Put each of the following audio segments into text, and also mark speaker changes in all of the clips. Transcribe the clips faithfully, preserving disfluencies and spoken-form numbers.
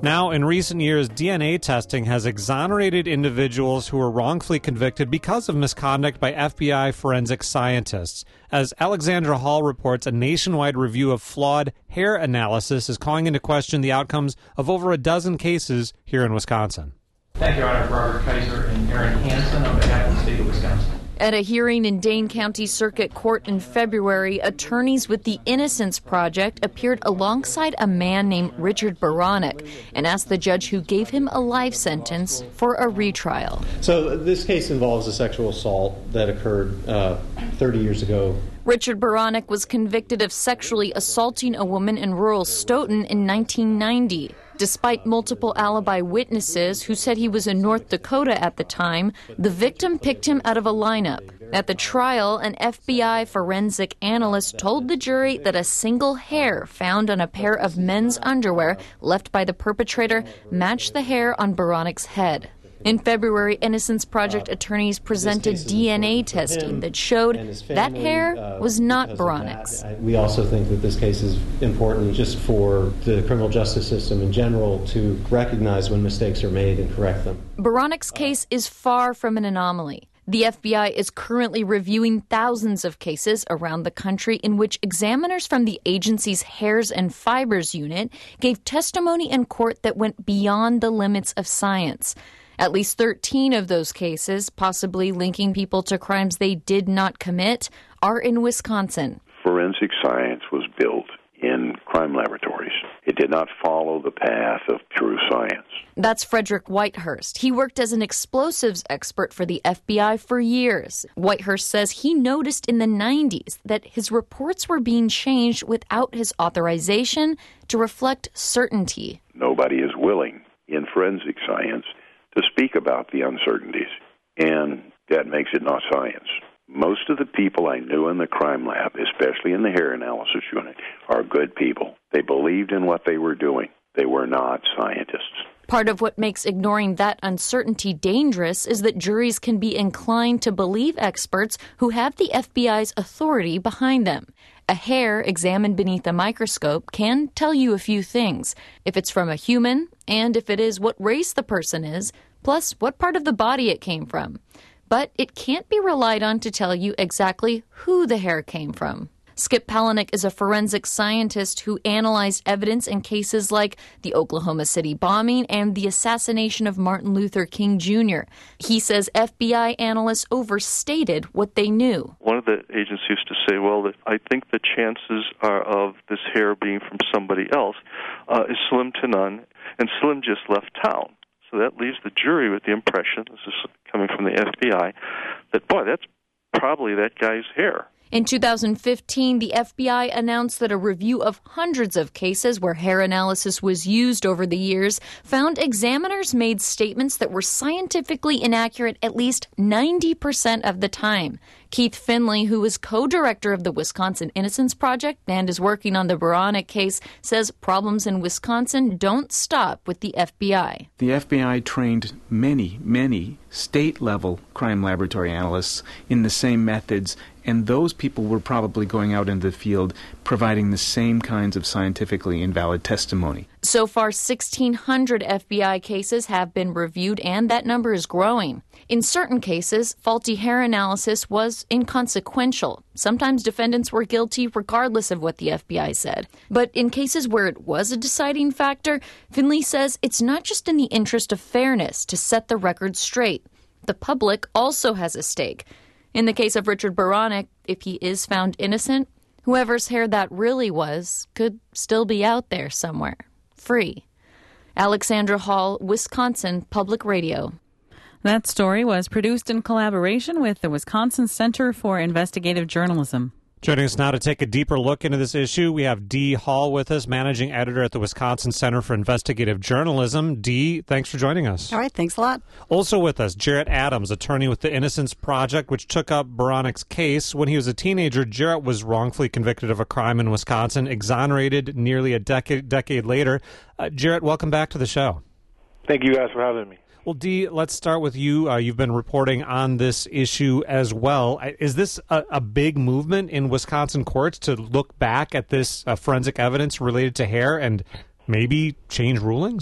Speaker 1: Now, in recent years, D N A testing has exonerated individuals who were wrongfully convicted because of misconduct by F B I forensic scientists. As Alexandra Hall reports, a nationwide review of flawed hair analysis is calling into question the outcomes of over a dozen cases here in Wisconsin.
Speaker 2: Thank you, Your Honor. Robert Kaiser and Aaron Hansen on behalf of the state of Wisconsin.
Speaker 3: At a hearing in Dane County Circuit Court in February, attorneys with the Innocence Project appeared alongside a man named Richard Beranek and asked the judge who gave him a life sentence for a retrial.
Speaker 4: So this case involves a sexual assault that occurred uh, thirty years ago.
Speaker 3: Richard Beranek was convicted of sexually assaulting a woman in rural Stoughton in nineteen ninety. Despite multiple alibi witnesses who said he was in North Dakota at the time, the victim picked him out of a lineup. At the trial, an F B I forensic analyst told the jury that a single hair found on a pair of men's underwear left by the perpetrator matched the hair on Beranek's head. In February, Innocence Project attorneys presented D N A testing that showed that hair was not Beranek's.
Speaker 4: We also think that this case is important just for the criminal justice system in general to recognize when mistakes are made and correct them.
Speaker 3: Beranek's case is far from an anomaly. The F B I is currently reviewing thousands of cases around the country in which examiners from the agency's Hairs and Fibers unit gave testimony in court that went beyond the limits of science. At least thirteen of those cases, possibly linking people to crimes they did not commit, are in Wisconsin.
Speaker 5: Forensic science was built in crime laboratories. It did not follow the path of true science.
Speaker 3: That's Frederick Whitehurst. He worked as an explosives expert for the F B I for years. Whitehurst says he noticed in the nineties that his reports were being changed without his authorization to reflect certainty.
Speaker 5: Nobody is willing in forensic science to speak about the uncertainties, and that makes it not science. Most of the people I knew in the crime lab, especially in the hair analysis unit, are good people. They believed in what they were doing. They were not scientists.
Speaker 3: Part of what makes ignoring that uncertainty dangerous is that juries can be inclined to believe experts who have the F B I's authority behind them. A hair examined beneath a microscope can tell you a few things. If it's from a human, and if it is, what race the person is, plus what part of the body it came from. But it can't be relied on to tell you exactly who the hair came from. Skip Palahniuk is a forensic scientist who analyzed evidence in cases like the Oklahoma City bombing and the assassination of Martin Luther King Junior He says F B I analysts overstated what they knew.
Speaker 6: One of the agents used to say, well, that I think the chances are of this hair being from somebody else uh, is slim to none, and Slim just left town. So that leaves the jury with the impression, this is coming from the F B I, that, boy, that's probably that guy's hair.
Speaker 3: In two thousand fifteen, the F B I announced that a review of hundreds of cases where hair analysis was used over the years found examiners made statements that were scientifically inaccurate at least ninety percent of the time. Keith Finley, who is co-director of the Wisconsin Innocence Project and is working on the Beranek case, says problems in Wisconsin don't stop with the F B I.
Speaker 7: The F B I trained many, many state-level crime laboratory analysts in the same methods, and those people were probably going out into the field providing the same kinds of scientifically invalid testimony.
Speaker 3: So far, sixteen hundred F B I cases have been reviewed, and that number is growing. In certain cases, faulty hair analysis was inconsequential. Sometimes defendants were guilty regardless of what the F B I said. But in cases where it was a deciding factor, Finley says it's not just in the interest of fairness to set the record straight. The public also has a stake. In the case of Richard Beranek, if he is found innocent, whoever's hair that really was could still be out there somewhere, free. Alexandra Hall, Wisconsin Public Radio.
Speaker 8: That story was produced in collaboration with the Wisconsin Center for Investigative Journalism.
Speaker 1: Joining us now to take a deeper look into this issue, we have Dee Hall with us, managing editor at the Wisconsin Center for Investigative Journalism. Dee, thanks for joining us.
Speaker 9: All right, thanks a lot.
Speaker 1: Also with us, Jarrett Adams, attorney with the Innocence Project, which took up Beranek's case. When he was a teenager, Jarrett was wrongfully convicted of a crime in Wisconsin, exonerated nearly a decade, decade later. Uh, Jarrett, welcome back to the show.
Speaker 10: Thank you guys for having me.
Speaker 1: Well, Dee, let's start with you. Uh, you've been reporting on this issue as well. Is this a, a big movement in Wisconsin courts to look back at this uh, forensic evidence related to hair and maybe change rulings?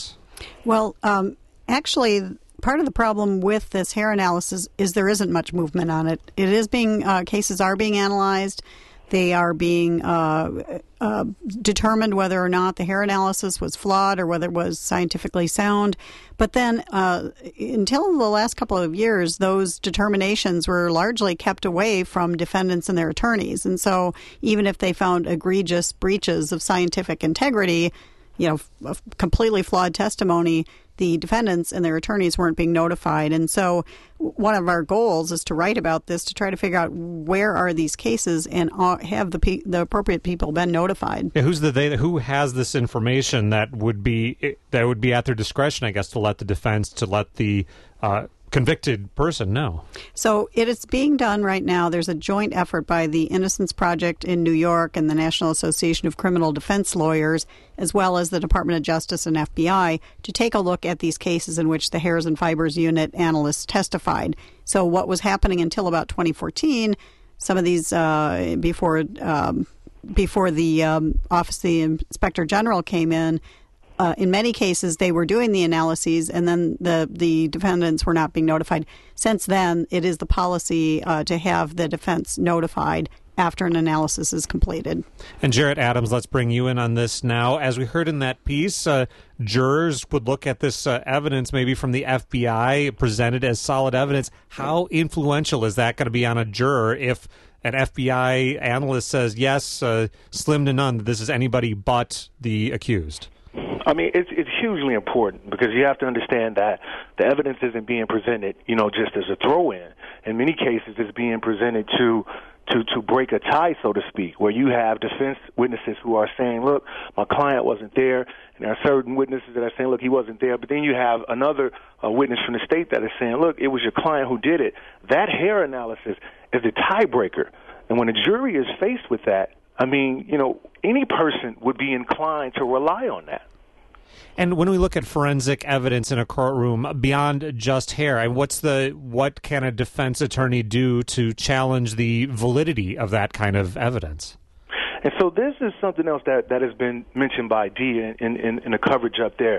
Speaker 9: Well, um, actually, part of the problem with this hair analysis is there isn't much movement on it. It is being uh, cases are being analyzed. They are being uh, uh, determined whether or not the hair analysis was flawed or whether it was scientifically sound. But then uh, until the last couple of years, those determinations were largely kept away from defendants and their attorneys. And so even if they found egregious breaches of scientific integrity, you know, f- completely flawed testimony, the defendants and their attorneys weren't being notified. And so one of our goals is to write about this, to try to figure out where are these cases and have the pe- the appropriate people been notified.
Speaker 1: Yeah, who's the they? Who has this information that would be that would be at their discretion, I guess, to let the defense, to let the uh, convicted person know?
Speaker 9: So it is being done right now. There's a joint effort by the Innocence Project in New York and the National Association of Criminal Defense Lawyers, as well as the Department of Justice and F B I, to take a look at these cases in which the Hairs and Fibers Unit analysts testified. So what was happening until about twenty fourteen, some of these, uh, before um, before the um, Office of the Inspector General came in, Uh, in many cases, they were doing the analyses, and then the, the defendants were not being notified. Since then, it is the policy uh, to have the defense notified after an analysis is completed.
Speaker 1: And Jarrett Adams, let's bring you in on this now. As we heard in that piece, uh, jurors would look at this uh, evidence maybe from the F B I presented as solid evidence. How influential is that going to be on a juror if an F B I analyst says, yes, uh, slim to none, this is anybody but the accused?
Speaker 10: I mean, it's it's hugely important because you have to understand that the evidence isn't being presented, you know, just as a throw-in. In many cases, it's being presented to to to break a tie, so to speak, where you have defense witnesses who are saying, look, my client wasn't there, and there are certain witnesses that are saying, look, he wasn't there. But then you have another uh, witness from the state that is saying, look, it was your client who did it. That hair analysis is the tiebreaker. And when a jury is faced with that, I mean, you know, any person would be inclined to rely on that.
Speaker 1: And when we look at forensic evidence in a courtroom beyond just hair, and what's the what can a defense attorney do to challenge the validity of that kind of evidence?
Speaker 10: And so this is something else that, that has been mentioned by Dee in, in, in the coverage up there.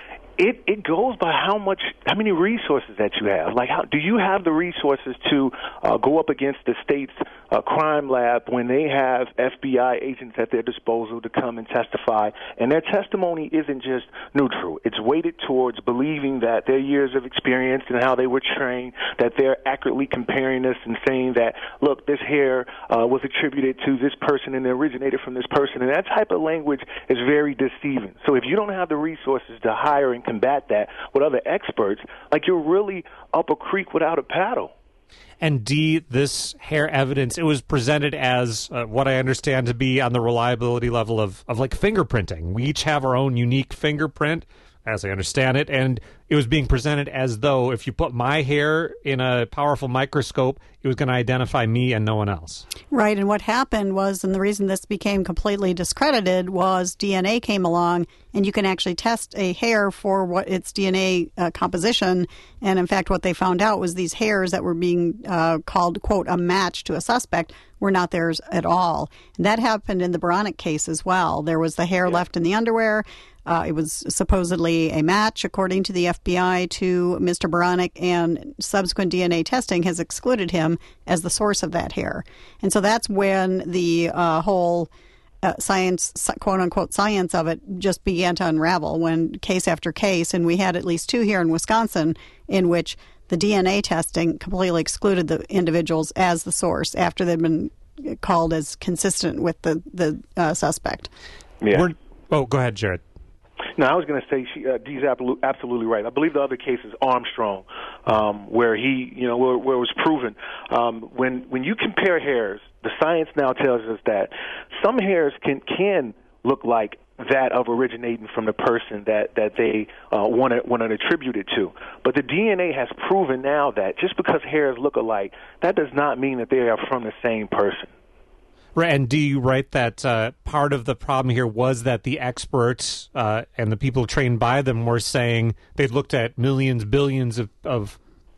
Speaker 10: It it goes by how much, how many resources that you have. Like, how do you have the resources to uh, go up against the state's uh, crime lab when they have F B I agents at their disposal to come and testify? And their testimony isn't just neutral. It's weighted towards believing that their years of experience and how they were trained, that they're accurately comparing this and saying that, look, this hair uh, was attributed to this person and it originated from this person. And that type of language is very deceiving. So if you don't have the resources to hire and combat that with other experts, like, you're really up a creek without a paddle.
Speaker 1: And D, this hair evidence, it was presented as uh, what I understand to be on the reliability level of, of like fingerprinting. We each have our own unique fingerprint, as I understand it, and it was being presented as though if you put my hair in a powerful microscope, it was going to identify me and no one else.
Speaker 9: Right, and what happened was, and the reason this became completely discredited was D N A came along, and you can actually test a hair for what its D N A uh, composition, and in fact what they found out was these hairs that were being uh, called, quote, a match to a suspect were not theirs at all. And that happened in the Beranek case as well. There was the hair yeah. left in the underwear. Uh, it was supposedly a match, according to the F B I, to Mister Beranek, and subsequent D N A testing has excluded him as the source of that hair. And so that's when the uh, whole uh, science, quote-unquote science of it just began to unravel, when case after case, and we had at least two here in Wisconsin, in which the D N A testing completely excluded the individuals as the source after they'd been called as consistent with the, the uh, suspect.
Speaker 10: Yeah.
Speaker 1: We're, oh, go ahead, Jared.
Speaker 10: No, I was going to say she, uh, Dee's absolutely right. I believe the other case is Armstrong, um, where he, you know, where, where it was proven. Um, when when you compare hairs, the science now tells us that some hairs can can look like that of originating from the person that that they uh, want to want to attribute it to. But the D N A has proven now that just because hairs look alike, that does not mean that they are from the same person.
Speaker 1: Right, and do you write that uh, part of the problem here was that the experts uh, and the people trained by them were saying they'd looked at millions, billions of, of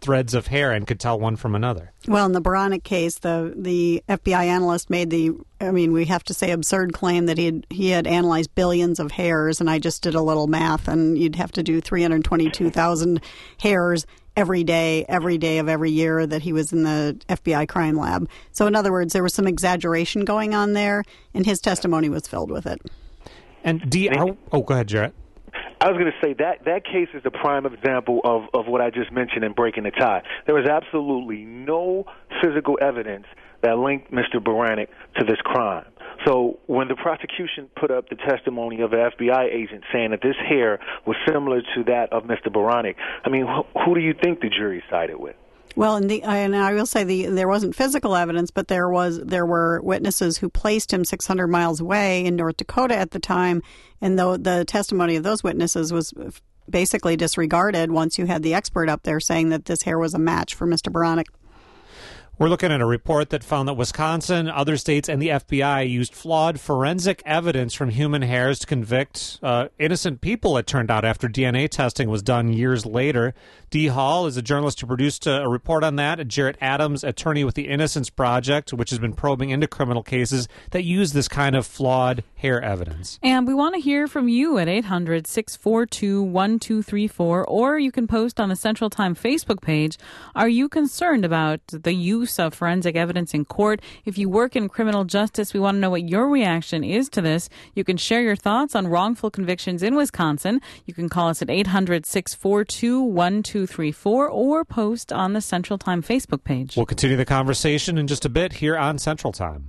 Speaker 1: threads of hair and could tell one from another.
Speaker 9: Well, in the Beranek case, the the F B I analyst made the, I mean, we have to say absurd claim that he had, he had analyzed billions of hairs, and I just did a little math, and you'd have to do three hundred twenty-two thousand hairs every day, every day of every year that he was in the F B I crime lab. So in other words, there was some exaggeration going on there, and his testimony was filled with it.
Speaker 1: And D, oh, oh go ahead, Jarrett.
Speaker 10: I was going to say that that case is a prime example of, of what I just mentioned in Breaking the Tie. There was absolutely no physical evidence that linked Mister Beranek to this crime. So when the prosecution put up the testimony of an F B I agent saying that this hair was similar to that of Mister Beranek, I mean, wh- who do you think the jury sided with?
Speaker 9: Well, and, the, and I will say the there wasn't physical evidence, but there was there were witnesses who placed him six hundred miles away in North Dakota at the time, and the, the testimony of those witnesses was basically disregarded once you had the expert up there saying that this hair was a match for Mister Beranek.
Speaker 1: We're looking at a report that found that Wisconsin, other states, and the F B I used flawed forensic evidence from human hairs to convict uh, innocent people, it turned out, after D N A testing was done years later. Dee Hall is a journalist who produced a, a report on that. Jarrett Adams, attorney with the Innocence Project, which has been probing into criminal cases that use this kind of flawed hair evidence.
Speaker 8: And we want to hear from you at eight hundred, six four two, one two three four, or you can post on the Central Time Facebook page. Are you concerned about the use of forensic evidence in court? If you work in criminal justice, we want to know what your reaction is to this. You can share your thoughts on wrongful convictions in Wisconsin. You can call us at eight hundred, six four two, one two three four or post on the Central Time Facebook page.
Speaker 1: We'll continue the conversation in just a bit here on Central Time.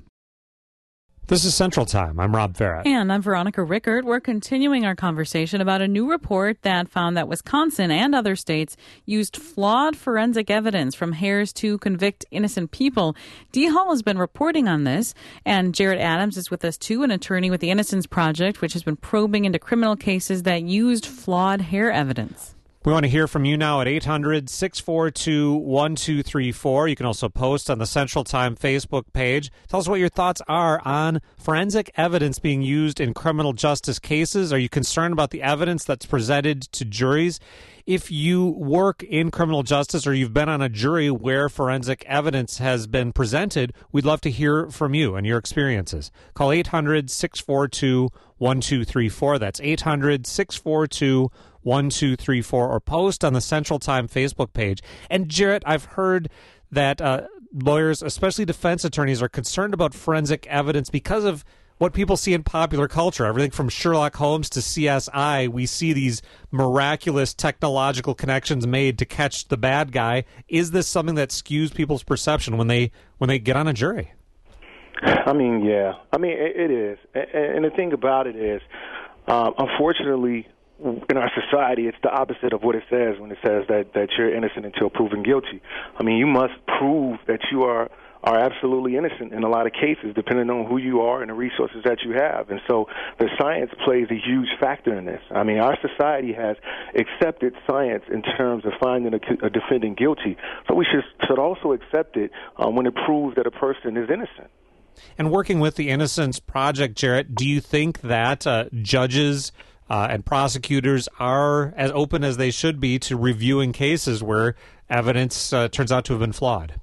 Speaker 1: This is Central Time. I'm Rob Farrett.
Speaker 8: And I'm Veronica Rickert. We're continuing our conversation about a new report that found that Wisconsin and other states used flawed forensic evidence from hairs to convict innocent people. Dee Hall has been reporting on this, and Jarrett Adams is with us too, an attorney with the Innocence Project, which has been probing into criminal cases that used flawed hair evidence.
Speaker 1: We want to hear from you now at eight hundred, six four two, one two three four. You can also post on the Central Time Facebook page. Tell us what your thoughts are on forensic evidence being used in criminal justice cases. Are you concerned about the evidence that's presented to juries? If you work in criminal justice or you've been on a jury where forensic evidence has been presented, we'd love to hear from you and your experiences. Call eight hundred, six four two, one two three four. That's eight hundred, six four two, one two three four, or post on the Central Time Facebook page. And Jarrett, I've heard that uh, lawyers, especially defense attorneys, are concerned about forensic evidence because of what people see in popular culture. Everything from Sherlock Holmes to C S I, we see these miraculous technological connections made to catch the bad guy. Is this something that skews people's perception when they when they get on a jury?
Speaker 10: I mean, yeah. I mean, it, it is. And the thing about it is, um, unfortunately, in our society, it's the opposite of what it says when it says that, that you're innocent until proven guilty. I mean, you must prove that you are are absolutely innocent in a lot of cases, depending on who you are and the resources that you have. And so the science plays a huge factor in this. I mean, our society has accepted science in terms of finding a, a defendant guilty, so we should, should also accept it um, when it proves that a person is innocent.
Speaker 1: And working with the Innocence Project, Jarrett, do you think that uh, judges uh, and prosecutors are as open as they should be to reviewing cases where evidence uh, turns out to have been flawed?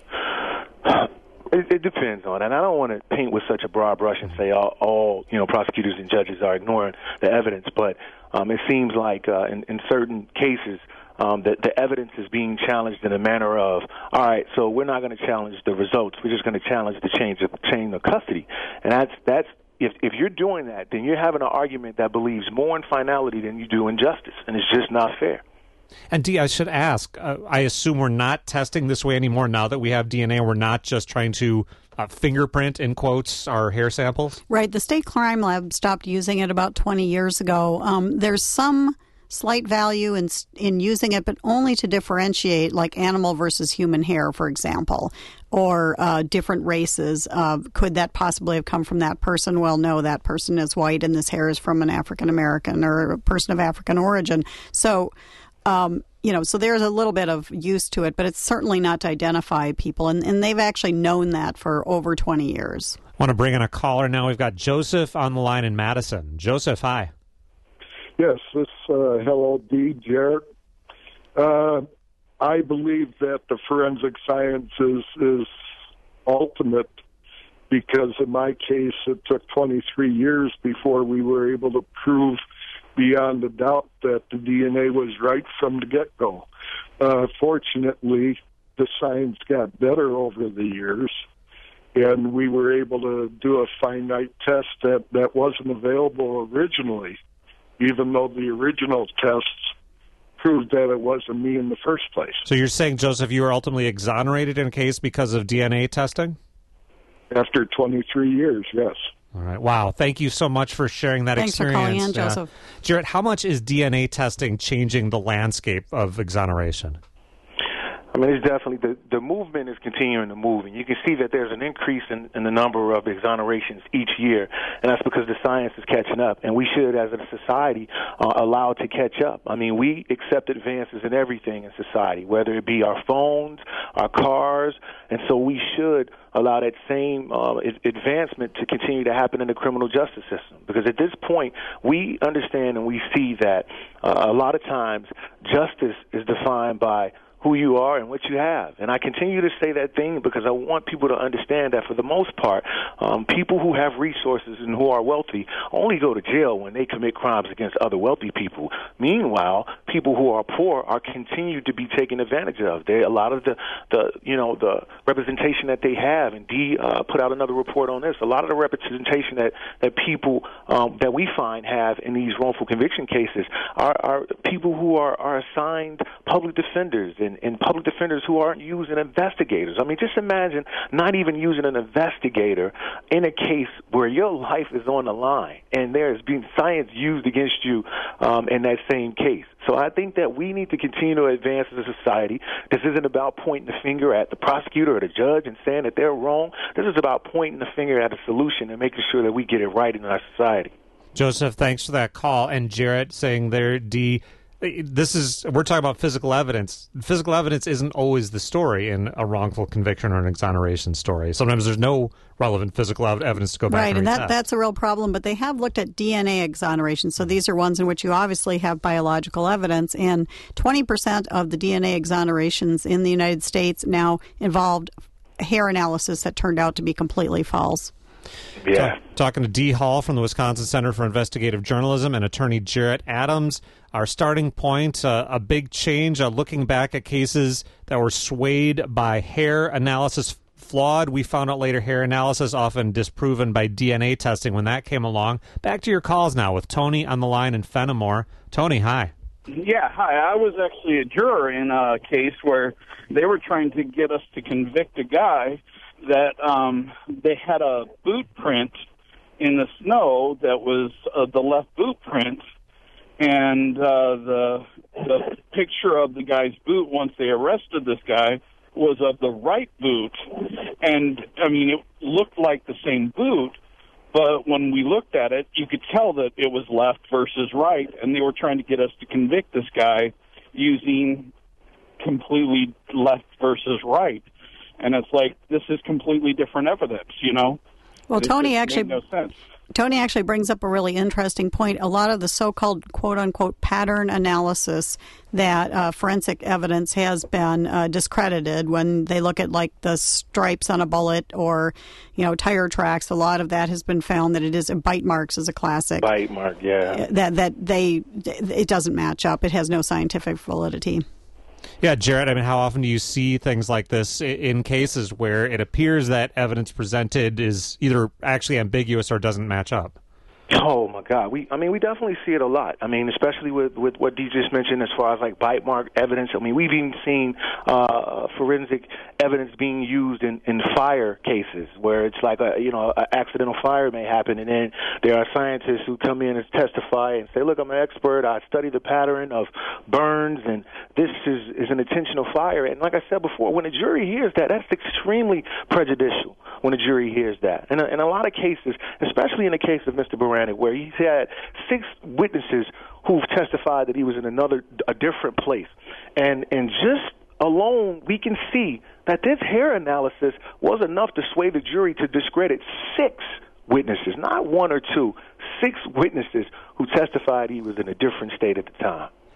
Speaker 10: It, it depends on it. And I don't want to paint with such a broad brush and say all, all you know, prosecutors and judges are ignoring the evidence, but um, it seems like uh, in, in certain cases um, that the evidence is being challenged in a manner of, all right, so we're not going to challenge the results. We're just going to challenge the change of, chain of custody. And that's that's if if you're doing that, then you're having an argument that believes more in finality than you do in justice, and it's just not fair.
Speaker 1: And Dee, I should ask, uh, I assume we're not testing this way anymore now that we have D N A. We're not just trying to uh, fingerprint, in quotes, our hair samples?
Speaker 9: Right. The state crime lab stopped using it about twenty years ago. Um, there's some slight value in in using it, but only to differentiate, like animal versus human hair, for example, or uh, different races. Uh, could that possibly have come from that person? Well, no, that person is white and this hair is from an African American or a person of African origin. So Um, you know, so there's a little bit of use to it, but it's certainly not to identify people. And, and they've actually known that for over twenty years.
Speaker 1: I want to bring in a caller now. We've got Joseph on the line in Madison. Joseph, hi.
Speaker 11: Yes, this uh, hello, Dee, Jarrett. Uh, I believe that the forensic science is, is ultimate, because in my case it took twenty-three years before we were able to prove beyond a doubt that the D N A was right from the get-go. Uh, fortunately, the science got better over the years, and we were able to do a finite test that, that wasn't available originally, even though the original tests proved that it wasn't me in the first place.
Speaker 1: So you're saying, Joseph, you were ultimately exonerated in a case because of D N A testing?
Speaker 11: After twenty-three years, yes.
Speaker 1: All right. Wow. Thank you so much for sharing that
Speaker 9: Thanks
Speaker 1: experience.
Speaker 9: Thanks for calling in, Joseph.
Speaker 1: Uh, Jarrett, how much is D N A testing changing the landscape of exoneration?
Speaker 10: I mean, it's definitely, the, the movement is continuing to move, and you can see that there's an increase in, in the number of exonerations each year, and that's because the science is catching up, and we should, as a society, uh, allow it to catch up. I mean, we accept advances in everything in society, whether it be our phones, our cars, and so we should allow that same uh, advancement to continue to happen in the criminal justice system. Because at this point, we understand and we see that uh, a lot of times justice is defined by who you are and what you have. And I continue to say that thing because I want people to understand that for the most part, um, people who have resources and who are wealthy only go to jail when they commit crimes against other wealthy people. Meanwhile, people who are poor are continued to be taken advantage of. They, a lot of the, the, you know, the representation that they have, and Dee uh, put out another report on this, a lot of the representation that, that people um, that we find have in these wrongful conviction cases are, are people who are, are assigned public defenders and And, and public defenders who aren't using investigators. I mean, just imagine not even using an investigator in a case where your life is on the line and there is being science used against you um, in that same case. So I think that we need to continue to advance as a society. This isn't about pointing the finger at the prosecutor or the judge and saying that they're wrong. This is about pointing the finger at a solution and making sure that we get it right in our society.
Speaker 1: Joseph, thanks for that call. And Jarrett saying there, D, this is, we're talking about physical evidence. Physical evidence isn't always the story in a wrongful conviction or an exoneration story. Sometimes there's no relevant physical evidence to go back
Speaker 9: right,
Speaker 1: and
Speaker 9: and that, that's a real problem. But they have looked at D N A exoneration. So these are ones in which you obviously have biological evidence. And twenty percent of the D N A exonerations in the United States now involved hair analysis that turned out to be completely false.
Speaker 10: Yeah.
Speaker 1: Talk, talking to Dee Hall from the Wisconsin Center for Investigative Journalism and attorney Jarrett Adams. Our starting point, uh, a big change, uh, looking back at cases that were swayed by hair analysis flawed. We found out later hair analysis often disproven by D N A testing when that came along. Back to your calls now with Tony on the line in Fenimore. Tony, hi.
Speaker 12: Yeah, hi. I was actually a juror in a case where they were trying to get us to convict a guy that um, they had a boot print in the snow that was uh, the left boot print, and uh, the the picture of the guy's boot once they arrested this guy was of the right boot, and I mean it looked like the same boot, but when we looked at it, you could tell that it was left versus right, and they were trying to get us to convict this guy using completely left versus right. And it's like, this is completely different evidence, you know?
Speaker 9: Well,
Speaker 12: it
Speaker 9: Tony actually
Speaker 12: made no sense.
Speaker 9: Tony actually brings up a really interesting point. A lot of the so-called quote-unquote pattern analysis that uh, forensic evidence has been uh, discredited when they look at like the stripes on a bullet or, you know, tire tracks. A lot of that has been found that it is bite marks is a classic.
Speaker 10: Bite mark, yeah.
Speaker 9: That that they it doesn't match up. It has no scientific validity.
Speaker 1: Yeah, Jarrett, I mean, how often do you see things like this in cases where it appears that evidence presented is either actually ambiguous or doesn't match up?
Speaker 10: Oh my God! We, I mean, we definitely see it a lot. I mean, especially with, with what Dee just mentioned as far as like bite mark evidence. I mean, we've even seen uh, forensic evidence being used in, in fire cases where it's like a you know an accidental fire may happen, and then there are scientists who come in and testify and say, "Look, I'm an expert. I study the pattern of burns, and this is is an intentional fire." And like I said before, when a jury hears that, that's extremely prejudicial. When a jury hears that, and in a lot of cases, especially in the case of Mister Baranek, where he's had six witnesses who've testified that he was in another, a different place, and and just alone, we can see that this hair analysis was enough to sway the jury to discredit six witnesses, not one or two, six witnesses who testified he was in a different state at the time.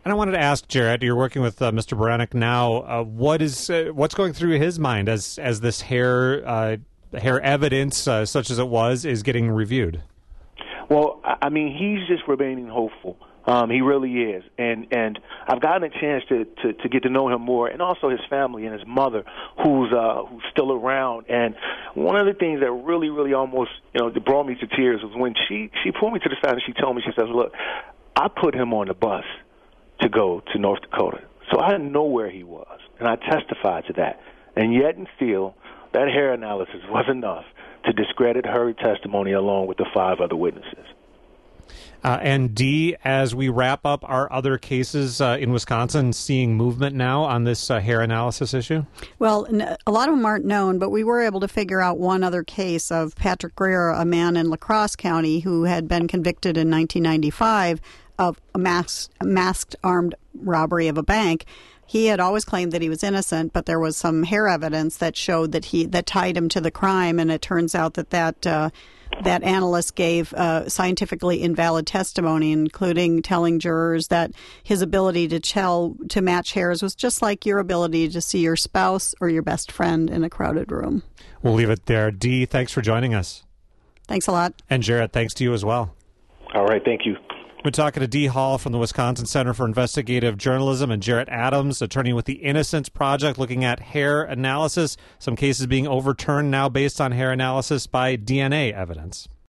Speaker 1: And I wanted to ask Jarrett, you're working with uh, Mister Beranek now. Uh, what is uh, what's going through his mind as as this hair uh, hair evidence, uh, such as it was, is getting reviewed?
Speaker 10: Well, I mean, he's just remaining hopeful. Um, he really is, and and I've gotten a chance to, to, to get to know him more, and also his family and his mother, who's uh, who's still around. And one of the things that really, really almost, you know, brought me to tears was when she she pulled me to the side and she told me, she says, "Look, I put him on the bus to go to North Dakota, so I didn't know where he was, and I testified to that. And yet and still, that hair analysis was enough to discredit her testimony along with the five other witnesses."
Speaker 1: Uh, and Dee, as we wrap up our other cases uh, in Wisconsin, seeing movement now on this uh, hair analysis issue?
Speaker 9: Well, a lot of them aren't known, but we were able to figure out one other case of Patrick Greer, a man in La Crosse County who had been convicted in nineteen ninety-five of a masked, masked armed robbery of a bank. He had always claimed that he was innocent, but there was some hair evidence that showed that he that tied him to the crime, and it turns out that that uh, that analyst gave uh, scientifically invalid testimony, including telling jurors that his ability to tell to match hairs was just like your ability to see your spouse or your best friend in a crowded room.
Speaker 1: We'll leave it there. Dee, thanks for joining us.
Speaker 9: Thanks a lot.
Speaker 1: And Jarrett, thanks to you as well.
Speaker 10: All right, thank you.
Speaker 1: We're talking to Dee Hall from the Wisconsin Center for Investigative Journalism and Jarrett Adams, attorney with the Innocence Project, looking at hair analysis. Some cases being overturned now based on hair analysis by D N A evidence.